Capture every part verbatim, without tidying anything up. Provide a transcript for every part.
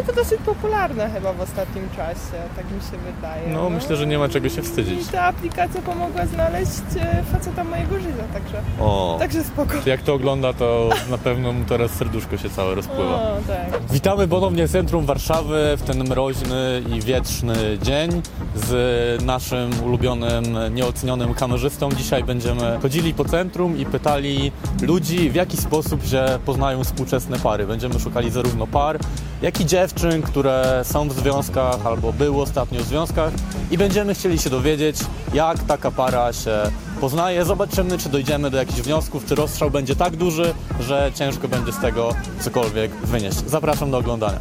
to dosyć popularne chyba w ostatnim czasie, tak mi się wydaje. No, no myślę, że nie ma czego się wstydzić. I ta aplikacja pomogła znaleźć faceta mojego życia, także, o. także spoko. Jak to ogląda, to na pewno mu teraz serduszko się całe rozpływa. O, tak. Witamy ponownie w centrum Warszawy w ten mroźny i wietrzny dzień z naszym ulubionym, nieocenionym kamerzystą. Dzisiaj będziemy chodzili po centrum i pytali ludzi, w jaki sposób się poznają współczesne pary. Będziemy szukali zarówno par, jak i dziewczyn, które są w związkach albo były ostatnio w związkach i będziemy chcieli się dowiedzieć, jak taka para się poznaje. Zobaczymy, czy dojdziemy do jakichś wniosków, czy rozstrzał będzie tak duży, że ciężko będzie z tego cokolwiek wynieść. Zapraszam do oglądania.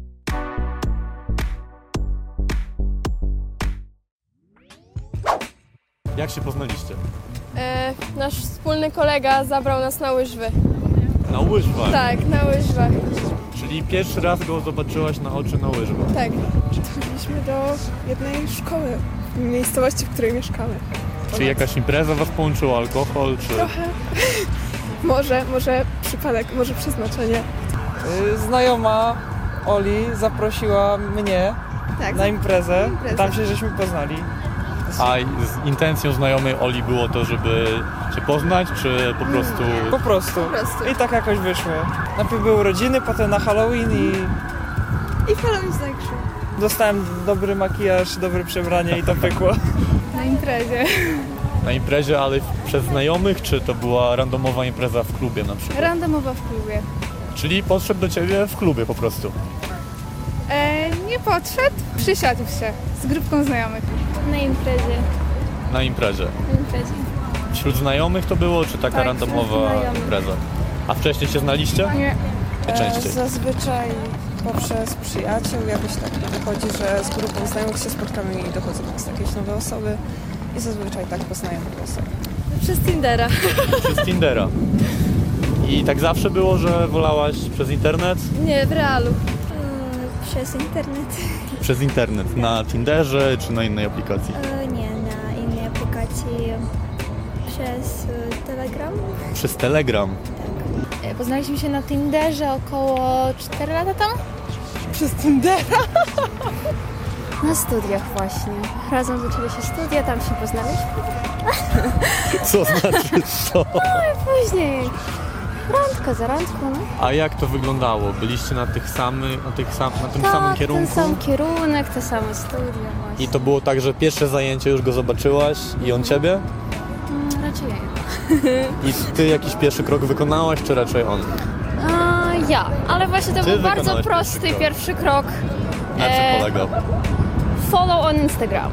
Jak się poznaliście? E, nasz wspólny kolega zabrał nas na łyżwy. Na łyżwach? Tak, na łyżwach. Czyli pierwszy raz go zobaczyłaś na oczy na łyżwach? Tak. Chodziliśmy do jednej szkoły w miejscowości, w której mieszkamy. Czy jakaś impreza was połączyła? Alkohol? Czy... Trochę. Może, może przypadek, może przeznaczenie. Znajoma Oli zaprosiła mnie Tak, na imprezę. imprezę. Tam się żeśmy poznali. A z intencją znajomej Oli było to, żeby się poznać, czy po prostu... Po prostu. Po prostu. I tak jakoś wyszło. Najpierw były urodziny, potem na Halloween i I Halloween znajdziesz. dostałem dobry makijaż, dobre przebranie i to pykło. Na imprezie. Na imprezie, ale przez znajomych, czy to była randomowa impreza w klubie na przykład? Randomowa w klubie. Czyli podszedł do ciebie w klubie po prostu. E, nie podszedł, przysiadł się z grupką znajomych. Na imprezie. Na imprezie. Na imprezie. Wśród znajomych to było, czy taka Tak, randomowa wśród znajomych. impreza? A wcześniej się znaliście? Nie. Najczęściej. E, Zazwyczaj poprzez przyjaciół jakoś tak wychodzi, że z grupą znajomych się spotkamy i dochodzą do nas jakieś nowe osoby i zazwyczaj tak poznajemy te osoby. Przez Tindera. Przez Tindera. I tak zawsze było, że wolałaś przez internet? Nie, w realu. Przez internet. Przez internet. Na Tinderze, czy na innej aplikacji? E, nie, na innej aplikacji. Przez e, Telegram. Przez Telegram. Poznaliśmy się na Tinderze około cztery lata temu. Przez Tindera? Na studiach właśnie. Razem zaczęły się studia, tam się poznaliśmy. Co znaczy co? Później randka za randką, no. A jak to wyglądało? Byliście na tych samych, na, tych sam, na tym samym Tak, kierunku? ten sam kierunek, te same studia właśnie. I to było tak, że pierwsze zajęcie już go zobaczyłaś i on ciebie? Mm, raczej ja. I ty jakiś pierwszy krok wykonałaś, czy raczej on? A, ja, ale właśnie to Ty był bardzo wykonałaś prosty pierwszy krok. pierwszy krok. Na czym E, polegał? Follow on Instagram.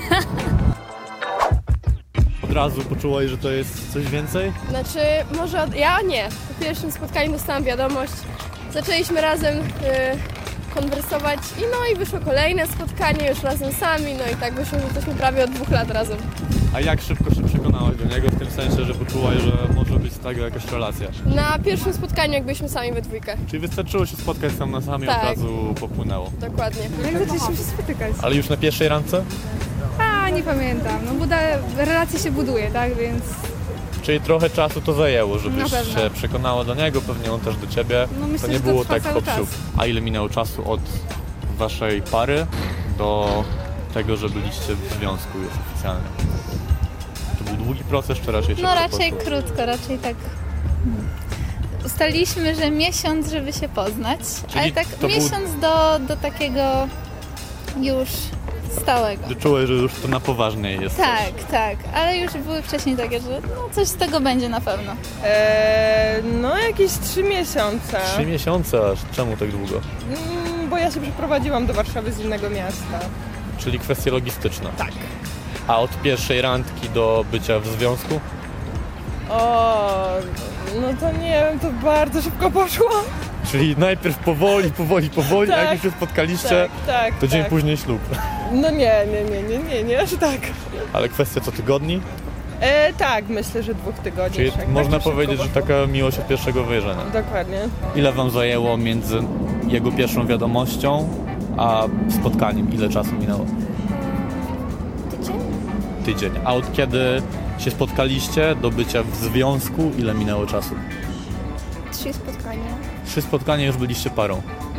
Od razu poczułaś, że to jest coś więcej? Znaczy, może od... ja nie. Po pierwszym spotkaniu dostałam wiadomość. Zaczęliśmy razem y, konwersować i no i wyszło kolejne spotkanie już razem sami, no i tak wyszło, że jesteśmy prawie od dwóch lat razem. A jak szybko się przekonałaś do niego, w tym sensie, że poczułaś, że może być z tego jakaś relacja? Na pierwszym spotkaniu jak byliśmy sami we dwójkę. Czyli wystarczyło się spotkać sam na sam i Tak. od razu popłynęło. Dokładnie. Jak zaczęliśmy się spotykać? Ale już na pierwszej randce? A, nie pamiętam. No buda, relacja się buduje, tak, więc Czyli trochę czasu to zajęło, żebyś Na pewno. się przekonała do niego, pewnie on też do ciebie. No myślę, to nie że to było trwa tak cały hop siup. czas. A ile minęło czasu od waszej pary do tego, że byliście w związku już oficjalnie? To był długi proces, czy raczej szybko No raczej poszło? krótko, raczej tak. Ustaliliśmy, że miesiąc, żeby się poznać, Czyli ale tak to był- miesiąc do, do takiego już stałego. Ty czułeś, że już to na poważnie jest Tak, tak, ale już były wcześniej takie, że no coś z tego będzie na pewno. Eee, no jakieś trzy miesiące. Trzy miesiące aż. Czemu tak długo? Mm, bo ja się przeprowadziłam do Warszawy z innego miasta. Czyli kwestie logistyczne. Tak. A od pierwszej randki do bycia w związku? O, no to nie wiem, to bardzo szybko poszło. Czyli najpierw powoli, powoli, powoli, a Tak. jak już się spotkaliście, Tak, tak, to dzień tak. później ślub. No nie, nie, nie, nie, nie, nie, aż tak. Ale kwestia co tygodni? E, tak, myślę, że dwóch tygodni. Czyli tak, można tak szybko powiedzieć, że poszło. taka miłość od pierwszego wejrzenia. Dokładnie. Ile wam zajęło między jego pierwszą wiadomością a spotkaniem? Ile czasu minęło? Tydzień? Tydzień. A od kiedy się spotkaliście do bycia w związku, ile minęło czasu? Trzy spotkania. Trzy spotkania już byliście parą. No tak.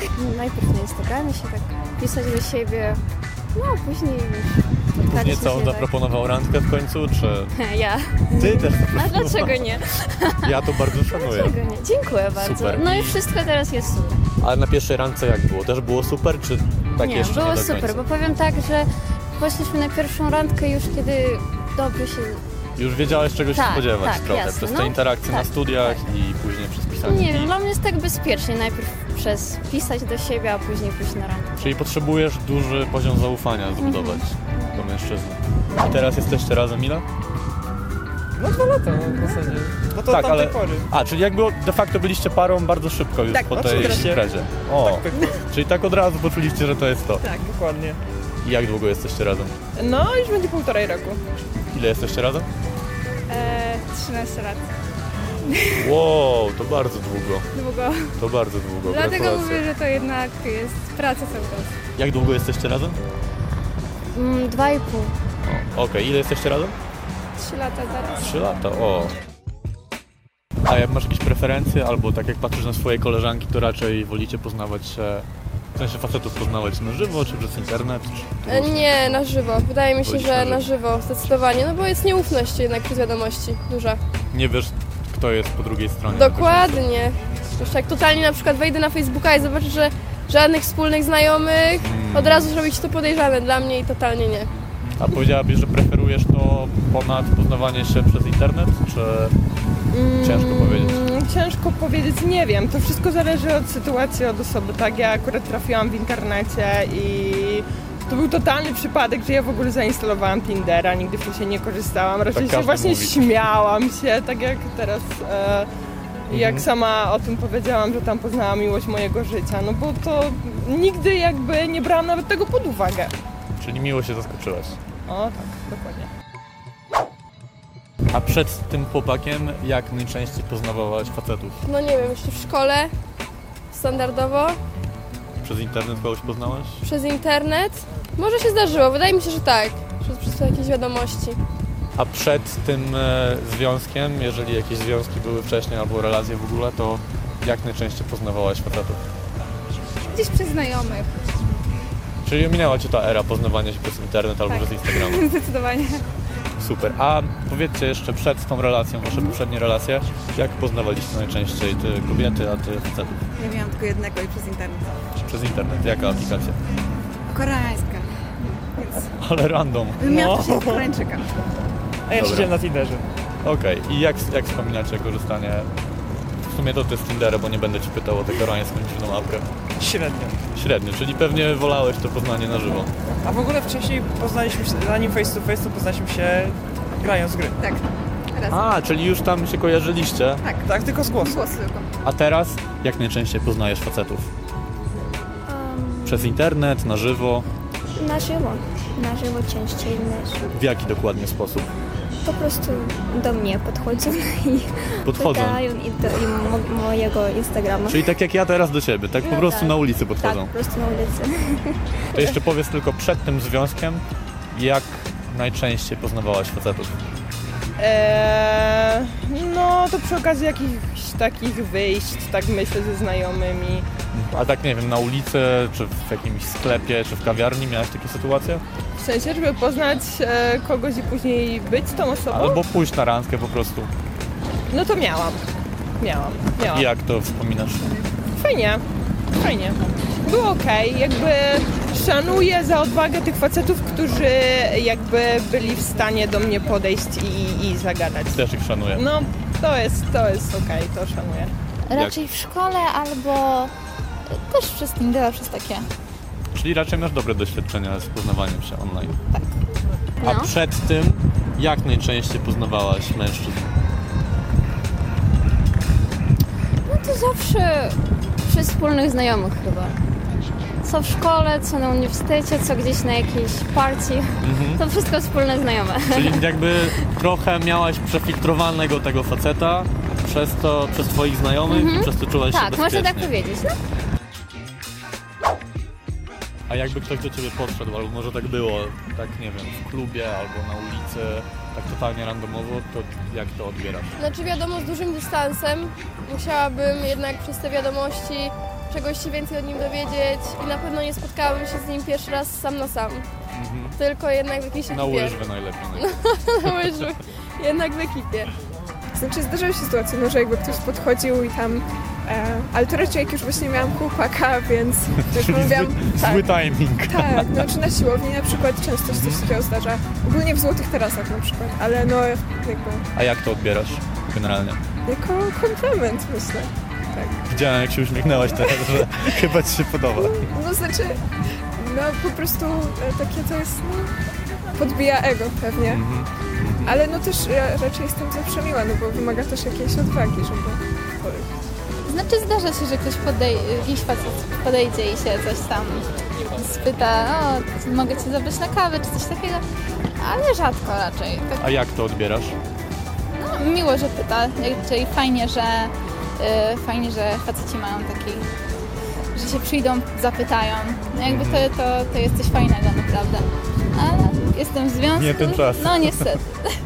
Najpierw na Instagramie się tak pisać do siebie, no a później już spotkaliśmy Nie co, on się zaproponował randkę w końcu, czy tak. Ja. ty też A dlaczego nie? Ja to bardzo szanuję. Dlaczego nie? Dziękuję bardzo. Super. No i wszystko teraz jest super. Ale na pierwszej randce jak było? Też było super, czy tak nie, jeszcze było nie do super, końca? bo powiem tak, że poszliśmy na pierwszą randkę już kiedy dobrze się... Już wiedziałeś czego się Tak, spodziewać tak, trochę, jasne, przez no. te interakcje na Tak, studiach i później przez pisanie. Nie wiem, dla mnie jest tak bezpiecznie. Najpierw przez pisać do siebie, a później pójść na randkę. Czyli potrzebujesz duży poziom zaufania zbudować Mhm. do mężczyzny. A teraz jesteście razem ile? No dwa lata no, w zasadzie. No to Tak, od tamtej ale- pory. A, czyli jakby de facto byliście parą bardzo szybko już Tak, po no tej oczywiście. imprezie. O, Tak, tak, czyli tak od razu poczuliście, że to jest to. tak, dokładnie. I jak długo jesteście razem? No, już będzie półtorej roku. Ile jesteście razem? E, trzynaście lat. Wow, to bardzo długo. Długo. To bardzo długo. Dlatego Gratulacje. mówię, że to jednak jest praca cały czas. Jak długo jesteście razem? Mm, dwa i pół. O, Okej, ile jesteście razem? Trzy lata zaraz. Trzy lata, o. A jak masz jakieś preferencje, albo tak jak patrzysz na swoje koleżanki, to raczej wolicie poznawać się, w sensie facetów poznawać na żywo, czy przez internet? Czy E, Nie, na żywo. Wydaje mi się, Wolisz że na na żywo zdecydowanie, no bo jest nieufność jednak przez wiadomości duża. nie wiesz, kto jest po drugiej stronie? Dokładnie. Już jak totalnie na przykład wejdę na Facebooka i zobaczę, że żadnych wspólnych znajomych, Mm. od razu zrobić to podejrzane dla mnie i totalnie nie. A powiedziałabyś, że preferujesz to ponad poznawanie się przez internet, czy ciężko powiedzieć? Mm, Ciężko powiedzieć, nie wiem. To wszystko zależy od sytuacji, od osoby. Tak, ja akurat trafiłam w internecie i to był totalny przypadek, że ja w ogóle zainstalowałam Tindera, nigdy wcześniej nie korzystałam. Raczej Tak się każdy właśnie mówi. śmiałam się, tak jak teraz. E, Jak Mhm. sama o tym powiedziałam, że tam poznałam miłość mojego życia, no bo to nigdy jakby nie brałam nawet tego pod uwagę. Czyli miło się zaskoczyłaś. O tak, dokładnie. A przed tym chłopakiem jak najczęściej poznawałaś facetów? No nie wiem, jeszcze w szkole standardowo, Przez internet kogoś poznałaś? przez internet. Może się zdarzyło, wydaje mi się, że tak. Przez, przez jakieś wiadomości. A przed tym e, związkiem, jeżeli jakieś związki były wcześniej albo relacje w ogóle, to jak najczęściej poznawałaś facetów? Gdzieś przez znajomych. Czyli minęła Cię ta era poznawania się przez internet albo Tak. przez Instagram. Zdecydowanie. Super. A powiedzcie jeszcze przed tą relacją, wasze poprzednie relacje, jak poznawaliście najczęściej ty kobiety, a ty facetów? Ja miałam tylko jednego i przez internet. Przez internet. Jaka aplikacja? Koreańska. Ale random. Miałam wcześniej Koreańczyka. A ja Dobra. siedziałem na Tinderze. Okej. I jak, jak wspominacie korzystanie? W sumie to ty z Tindera, bo nie będę Ci pytał o tę koreańską dziwną apkę. Średnio. Średnio, czyli pewnie wolałeś to poznanie na żywo. A w ogóle wcześniej poznaliśmy się, zanim face to face, to poznaliśmy się grając w gry. Tak. Raz. A, czyli już tam się kojarzyliście. Tak, tylko z głosu. Głos tylko. A teraz jak najczęściej poznajesz facetów? Um, Przez internet, na żywo? na żywo. Na żywo częściej niż... W jaki dokładnie sposób? Po prostu do mnie podchodzą i Podchodzą. pytają i do i mo- mojego Instagrama. Czyli tak jak ja teraz do Ciebie, tak po No prostu tak. na ulicy Tak, podchodzą. po prostu na ulicy. To jeszcze powiedz tylko przed tym związkiem, jak najczęściej poznawałaś facetów? Eee, no to przy okazji jakichś takich wyjść, tak myślę, ze znajomymi. A tak nie wiem, na ulicy, czy w jakimś sklepie, czy w kawiarni miałaś takie sytuacje? W sensie, żeby poznać e, kogoś i później być tą osobą? Albo pójść na randkę po prostu. No to miałam. Miałam, miałam. I jak to wspominasz? Fajnie, fajnie. Było okej, jakby szanuję za odwagę tych facetów, którzy jakby byli w stanie do mnie podejść i, i zagadać. Też ich szanuję. No, to jest, to jest okej, to szanuję. Raczej w szkole albo też przez Tindera, przez takie. Czyli raczej masz dobre doświadczenia z poznawaniem się online. Tak. A No. przed tym, jak najczęściej poznawałaś mężczyzn? No to zawsze przez wspólnych znajomych chyba. Co w szkole, co na uniwersytecie, co gdzieś na jakiejś partii. Mhm. To wszystko wspólne znajome. Czyli jakby trochę miałaś przefiltrowanego tego faceta przez to, przez twoich znajomych i przez to czułaś się Tak, bezpiecznie. można tak powiedzieć. No. A jakby ktoś do ciebie podszedł, albo może tak było, tak nie wiem, w klubie albo na ulicy, tak totalnie randomowo, to jak to odbierasz? Znaczy wiadomo, z dużym dystansem musiałabym jednak przez te wiadomości czegoś się więcej o nim dowiedzieć i na pewno nie spotkałabym się z nim pierwszy raz sam na sam. Mhm. Tylko jednak w jakiejś ekipie. Na łyżwy najlepiej. Na łyżwy. Jednak w ekipie. Znaczy zdarzały się sytuacje, no, że jakby ktoś podchodził i tam, e, ale to raczej jak już właśnie miałam chłopaka, więc też mówiłam, tak, Zły timing. tak, znaczy na siłowni na przykład często się coś takiego zdarza, ogólnie w Złotych Tarasach na przykład, ale no jakby A jak to odbierasz generalnie? jako komplement myślę, tak. Widziałem, jak się uśmiechnęłaś teraz, że chyba ci się podoba. No, no znaczy, no po prostu e, takie to jest, no, podbija ego pewnie. Mhm. Ale no też ja raczej jestem zawsze miła, no bo wymaga też jakiejś odwagi, żeby powiedzieć. Znaczy zdarza się, że ktoś podej- jakiś facet podejdzie i się coś tam spyta, o, mogę cię zabrać na kawę czy coś takiego, ale rzadko raczej. Tak, A jak to odbierasz? no, miło, że pyta, raczej fajnie, że y, fajnie, że faceci mają taki, że się przyjdą, zapytają. No jakby to, to, to jest coś fajnego naprawdę. Ale jestem w związku. Nie ten czas. No niestety.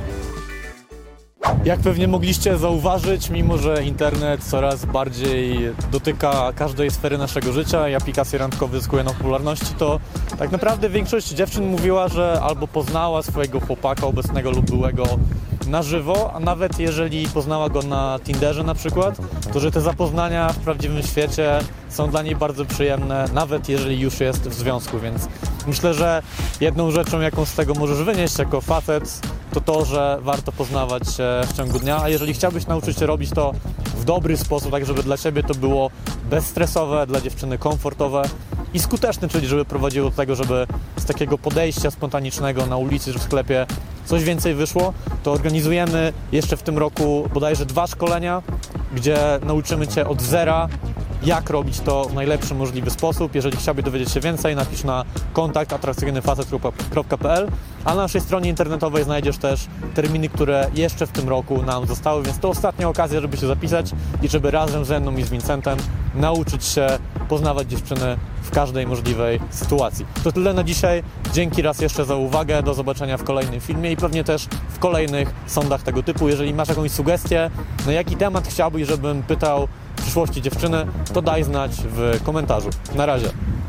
Jak pewnie mogliście zauważyć, mimo że internet coraz bardziej dotyka każdej sfery naszego życia i aplikacje randkowe zyskują na popularności, to tak naprawdę większość dziewczyn mówiła, że albo poznała swojego chłopaka obecnego lub byłego na żywo, a nawet jeżeli poznała go na Tinderze na przykład, to że te zapoznania w prawdziwym świecie są dla niej bardzo przyjemne, nawet jeżeli już jest w związku, więc myślę, że jedną rzeczą, jaką z tego możesz wynieść jako facet, to to, że warto poznawać się w ciągu dnia, a jeżeli chciałbyś nauczyć się robić to w dobry sposób, tak żeby dla ciebie to było bezstresowe, dla dziewczyny komfortowe i skuteczne, czyli żeby prowadziło do tego, żeby z takiego podejścia spontanicznego na ulicy czy w sklepie coś więcej wyszło, to organizujemy jeszcze w tym roku bodajże dwa szkolenia, gdzie nauczymy cię od zera, jak robić to w najlepszy możliwy sposób. Jeżeli chciałbyś dowiedzieć się więcej, napisz na kontakt atrakcyjny facet kropka p l, a na naszej stronie internetowej znajdziesz też terminy, które jeszcze w tym roku nam zostały, więc to ostatnia okazja, żeby się zapisać i żeby razem ze mną i z Vincentem nauczyć się poznawać dziewczyny w każdej możliwej sytuacji. To tyle na dzisiaj. Dzięki raz jeszcze za uwagę. Do zobaczenia w kolejnym filmie i pewnie też w kolejnych sondach tego typu. Jeżeli masz jakąś sugestię, na jaki temat chciałbyś, żebym pytał w przyszłości dziewczyny, to daj znać w komentarzu. Na razie.